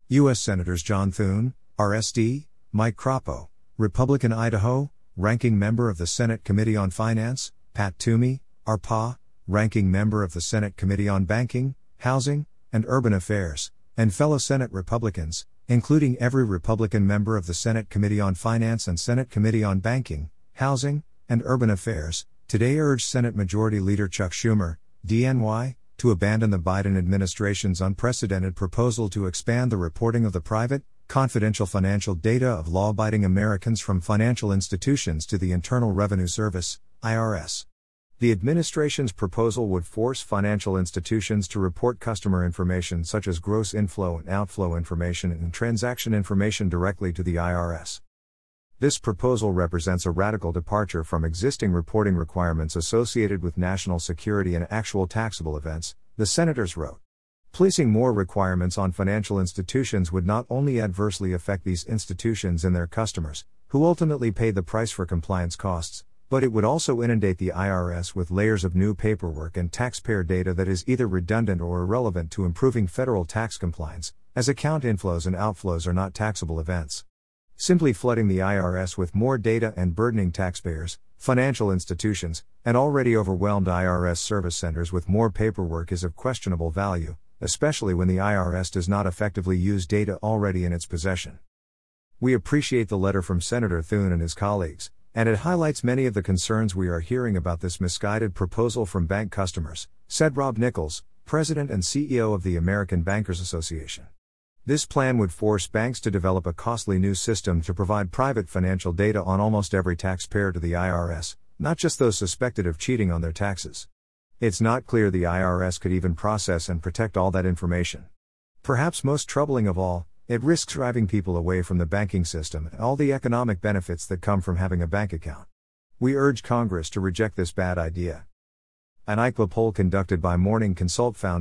U.S. Senators John Thune, RSD, Mike Crapo, Republican Idaho, Ranking Member of the Senate Committee on Finance, Pat Toomey, RPA, Ranking Member of the Senate Committee on Banking, Housing, and Urban Affairs, and fellow Senate Republicans, including every Republican member of the Senate Committee on Finance and Senate Committee on Banking, Housing, and Urban Affairs, today urged Senate Majority Leader Chuck Schumer, DNY, to abandon the Biden administration's unprecedented proposal to expand the reporting of the private, confidential financial data of law-abiding Americans from financial institutions to the Internal Revenue Service, IRS. The administration's proposal would force financial institutions to report customer information such as gross inflow and outflow information and transaction information directly to the IRS. This proposal represents a radical departure from existing reporting requirements associated with national security and actual taxable events, the senators wrote. Placing more requirements on financial institutions would not only adversely affect these institutions and their customers, who ultimately pay the price for compliance costs, but it would also inundate the IRS with layers of new paperwork and taxpayer data that is either redundant or irrelevant to improving federal tax compliance, as account inflows and outflows are not taxable events. Simply flooding the IRS with more data and burdening taxpayers, financial institutions, and already overwhelmed IRS service centers with more paperwork is of questionable value, especially when the IRS does not effectively use data already in its possession. We appreciate the letter from Senator Thune and his colleagues, and it highlights many of the concerns we are hearing about this misguided proposal from bank customers, said Rob Nichols, President and CEO of the American Bankers Association. This plan would force banks to develop a costly new system to provide private financial data on almost every taxpayer to the IRS, not just those suspected of cheating on their taxes. It's not clear the IRS could even process and protect all that information. Perhaps most troubling of all, it risks driving people away from the banking system and all the economic benefits that come from having a bank account. We urge Congress to reject this bad idea. An ICLA poll conducted by Morning Consult found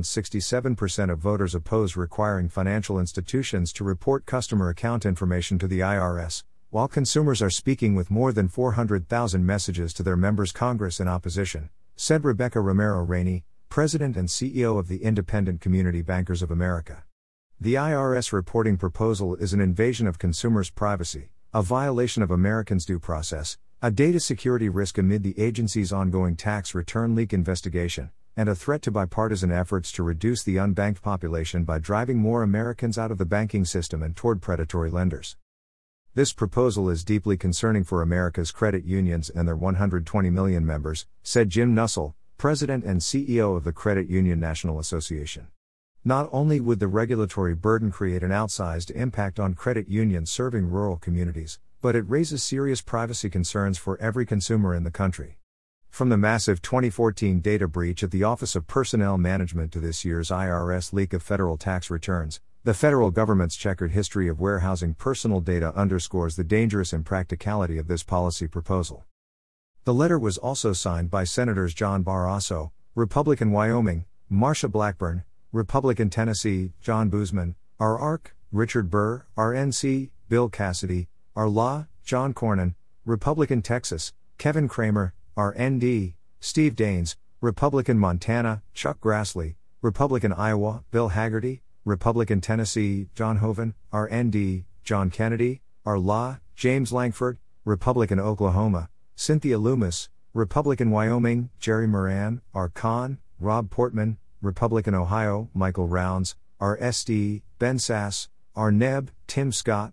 67% of voters oppose requiring financial institutions to report customer account information to the IRS, while consumers are speaking with more than 400,000 messages to their members' Congress in opposition, said Rebecca Romero Rainey, President and CEO of the Independent Community Bankers of America. The IRS reporting proposal is an invasion of consumers' privacy, a violation of Americans' due process, a data security risk amid the agency's ongoing tax return leak investigation, and a threat to bipartisan efforts to reduce the unbanked population by driving more Americans out of the banking system and toward predatory lenders. This proposal is deeply concerning for America's credit unions and their 120 million members, said Jim Nussle, President and CEO of the Credit Union National Association. Not only would the regulatory burden create an outsized impact on credit unions serving rural communities, but it raises serious privacy concerns for every consumer in the country. From the massive 2014 data breach at the Office of Personnel Management to this year's IRS leak of federal tax returns, the federal government's checkered history of warehousing personal data underscores the dangerous impracticality of this policy proposal. The letter was also signed by Senators John Barrasso, Republican Wyoming, Marsha Blackburn, Republican Tennessee, John Boozman, R. Richard Burr, RNC, Bill Cassidy, R. John Cornyn, Republican Texas, Kevin Kramer, RND, Steve Daines, Republican Montana, Chuck Grassley, Republican Iowa, Bill Hagerty, Republican Tennessee, John Hoeven, RND, John Kennedy, R. James Lankford, Republican Oklahoma, Cynthia Loomis, Republican Wyoming, Jerry Moran, R. Kahn, Rob Portman, Republican Ohio, Michael Rounds, RSD, Ben Sass, R. Neb, Tim Scott,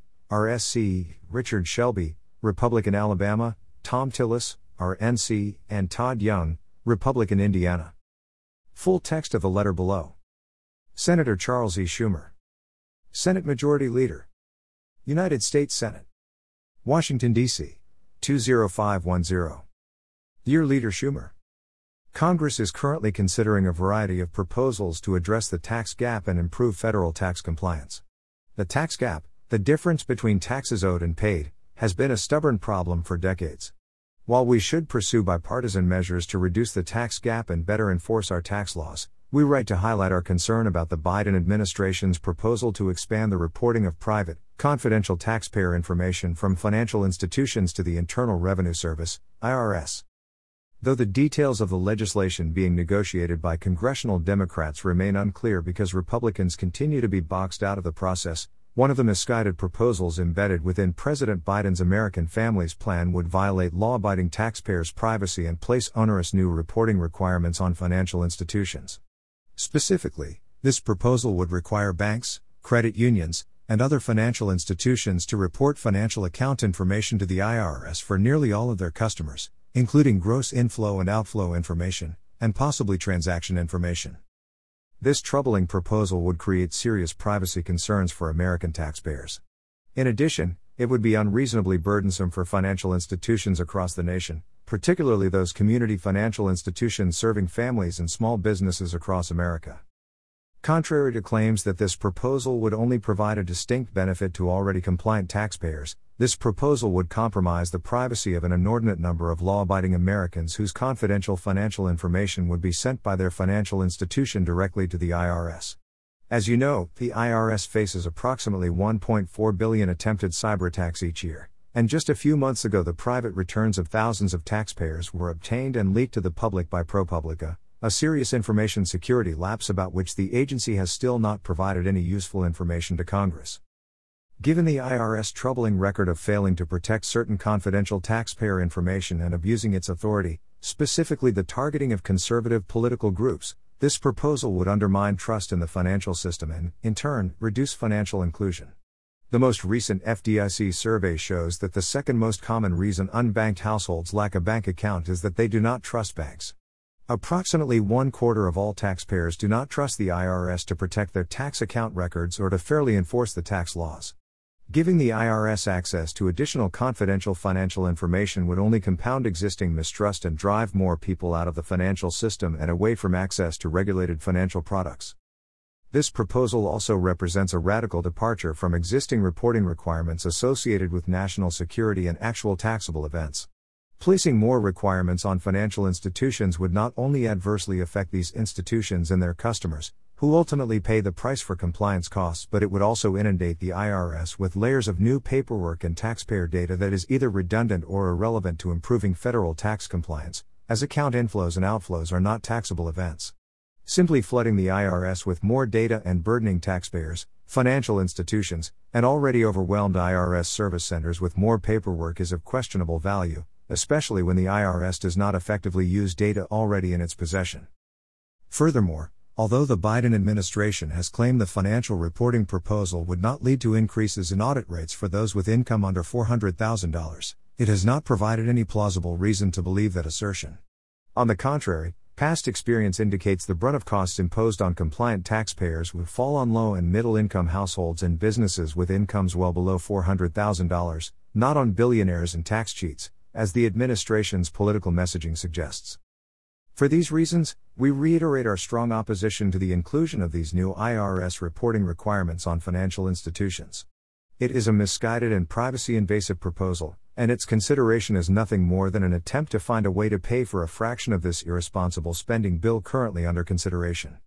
RSC, Richard Shelby, Republican Alabama, Tom Tillis, RNC, and Todd Young, Republican Indiana. Full text of the letter below. Senator Charles E. Schumer. Senate Majority Leader. United States Senate. Washington, D.C. 20510. Dear Leader Schumer. Congress is currently considering a variety of proposals to address the tax gap and improve federal tax compliance. The tax gap, the difference between taxes owed and paid, has been a stubborn problem for decades. While we should pursue bipartisan measures to reduce the tax gap and better enforce our tax laws, we write to highlight our concern about the Biden administration's proposal to expand the reporting of private, confidential taxpayer information from financial institutions to the Internal Revenue Service, IRS. Though the details of the legislation being negotiated by congressional Democrats remain unclear because Republicans continue to be boxed out of the process, One of the misguided proposals embedded within President Biden's American Families Plan would violate law-abiding taxpayers' privacy and place onerous new reporting requirements on financial institutions. Specifically, this proposal would require banks, credit unions, and other financial institutions to report financial account information to the IRS for nearly all of their customers, including gross inflow and outflow information, and possibly transaction information. This troubling proposal would create serious privacy concerns for American taxpayers. In addition, it would be unreasonably burdensome for financial institutions across the nation, particularly those community financial institutions serving families and small businesses across America. Contrary to claims that this proposal would only provide a distinct benefit to already compliant taxpayers, this proposal would compromise the privacy of an inordinate number of law-abiding Americans whose confidential financial information would be sent by their financial institution directly to the IRS. As you know, the IRS faces approximately 1.4 billion attempted cyberattacks each year, and just a few months ago the private returns of thousands of taxpayers were obtained and leaked to the public by ProPublica, a serious information security lapse about which the agency has still not provided any useful information to Congress. Given the IRS' troubling record of failing to protect certain confidential taxpayer information and abusing its authority, specifically the targeting of conservative political groups, this proposal would undermine trust in the financial system and, in turn, reduce financial inclusion. The most recent FDIC survey shows that the second most common reason unbanked households lack a bank account is that they do not trust banks. Approximately 1/4 of all taxpayers do not trust the IRS to protect their tax account records or to fairly enforce the tax laws. Giving the IRS access to additional confidential financial information would only compound existing mistrust and drive more people out of the financial system and away from access to regulated financial products. This proposal also represents a radical departure from existing reporting requirements associated with national security and actual taxable events. Placing more requirements on financial institutions would not only adversely affect these institutions and their customers, who ultimately pay the price for compliance costs, but it would also inundate the IRS with layers of new paperwork and taxpayer data that is either redundant or irrelevant to improving federal tax compliance, as account inflows and outflows are not taxable events. Simply flooding the IRS with more data and burdening taxpayers, financial institutions, and already overwhelmed IRS service centers with more paperwork is of questionable value, especially when the IRS does not effectively use data already in its possession. Furthermore, although the Biden administration has claimed the financial reporting proposal would not lead to increases in audit rates for those with income under $400,000, it has not provided any plausible reason to believe that assertion. On the contrary, past experience indicates the brunt of costs imposed on compliant taxpayers would fall on low and middle income households and businesses with incomes well below $400,000, not on billionaires and tax cheats, as the administration's political messaging suggests. For these reasons, we reiterate our strong opposition to the inclusion of these new IRS reporting requirements on financial institutions. It is a misguided and privacy-invasive proposal, and its consideration is nothing more than an attempt to find a way to pay for a fraction of this irresponsible spending bill currently under consideration.